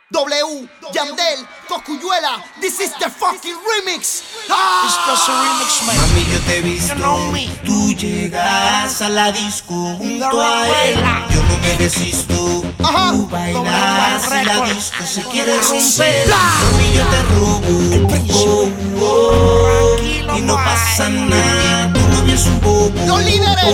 W, Yandel, Cosculluela, this is the fucking remix. It's just a remix, man. Mami, yo te he visto. You know me. Tú llegas a la disco junto a él. Yo no me resisto. Ajá. Tú bailas y la disco se quiere romper. Bla. Mami, yo te robo. Tranquilo, Y no boy. pasa nada. Tu novio es un bobo. Los líderes.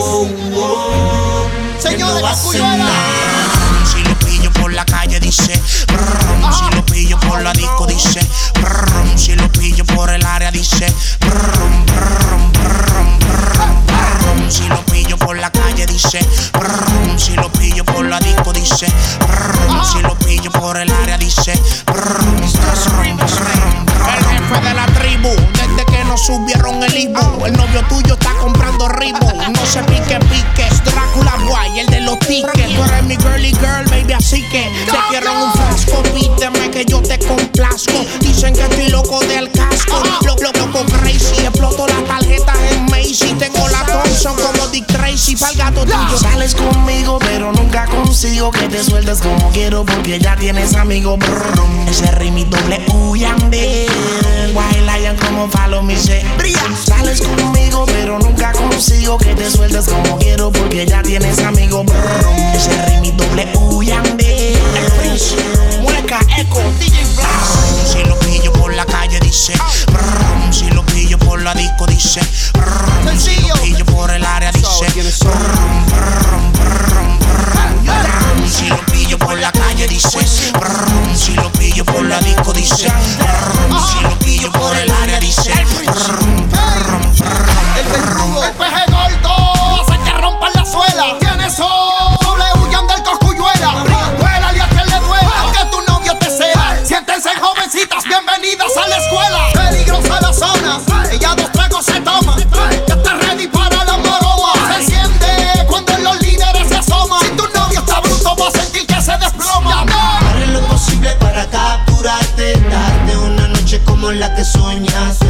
Que no Señores, va a hacer Cosculluela. nada. Si lo pillo por la calle dice brum. Si lo pillo por la disco dice brum. Si lo pillo por el área dice brum, brum, brum, brum, brum. Si lo pillo por la calle dice brum. Si lo pillo por la disco dice brum. Si lo pillo por el área dice brum, brum, brum. El jefe de la tribu, desde que nos subieron el Ibu. El novio tuyo está comprando Ribu. No se pique, es Drácula Boy, el de los tickets. Tú eres mi girly girl, baby, así que te quiero en un frasco. Pídeme que yo te complazco. Dicen que estoy loco del casco. Loco crazy, exploto las tarjetas en Macy. Tengo la Thompson como Dick Tracy. Pa'l gato tuyo. Sales conmigo, pero nunca consigo que te sueltes como quiero, porque ya tienes amigo. Brum. Ese ritmo W, Yandel. White Lion como follow me, se brilla. Sales conmigo, pero nunca consigo que te sueltes como quiero, porque ya tienes amigo. Brum. Ese ritmo W, Yandel. El Prince, Mueca, Echo, DJ Blast. Si lo pillo por la calle dice brum. Si lo pillo por la disco dice brum. Si lo pillo por el área dice brum, brum, brum, brum, brum. Si lo pillo por la calle dice brum. Si lo pillo por la disco dice brum. Si lo pillo por el área dice brum, brum, El brum. verdugo, el peje gordo, hace que rompan la suela. ¿Quiénes son? W, Yandel, Cosculluela. Duélale a quien le duela, aunque tu novio te sea. Siéntense, jovencitas, bienvenidas a la escuela. Peligrosa la zona, ella 2 tragos se toma. Ya está ready para la maroma. Se enciende cuando los líderes se asoman. Si tu novio está bruto, va a sentir que se desploma. Haré lo posible para capturarte, darte una noche como la que soñaste.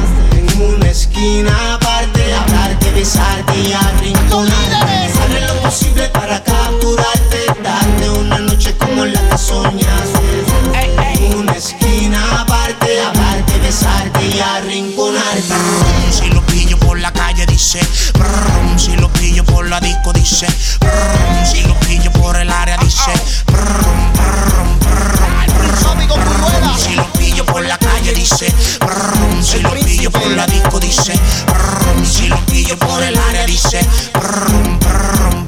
En una esquina aparte, hablarte, besarte y arrinconarte. Haré lo posible para capturarte, darte una noche como la que soñaste. En una esquina aparte, hablarte, besarte y arrinconarte. Si lo pillo por la calle dice brum. Si lo pillo por la disco dice brum. Si lo pillo por el área dice brum, brum, brum, Amigo Cosculluela. si lo pillo por la calle dice brum. Si lo pillo por la disco dice brum. Si lo pillo por el área dice brum, brum,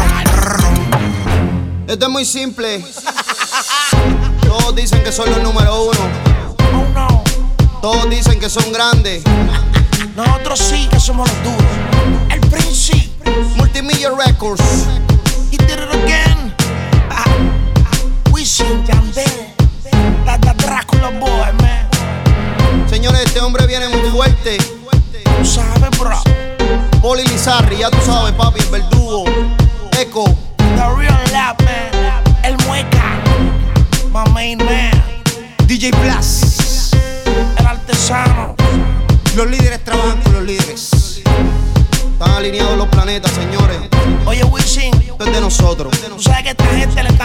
brum. Esto es muy simple. Todos dicen que son los número 1. Oh no, Todos dicen que son grandes. nosotros sí que somos los duros. El Prince, Multimillia Records. he did it again. Wisin, Yandel, that Drácula boy, man. Señores, este hombre viene muy fuerte. Tú sabes, bro. Poli Lizarri, ya tú sabes, papi, el verdugo. Echo. The real lap, man. El Mueca, my main man. DJ Blast. El artesano. Los líderes trabajan con los líderes. Están alineados los planetas, señores. Oye, Wisin, Esto es de nosotros. tú sabes que esta gente le está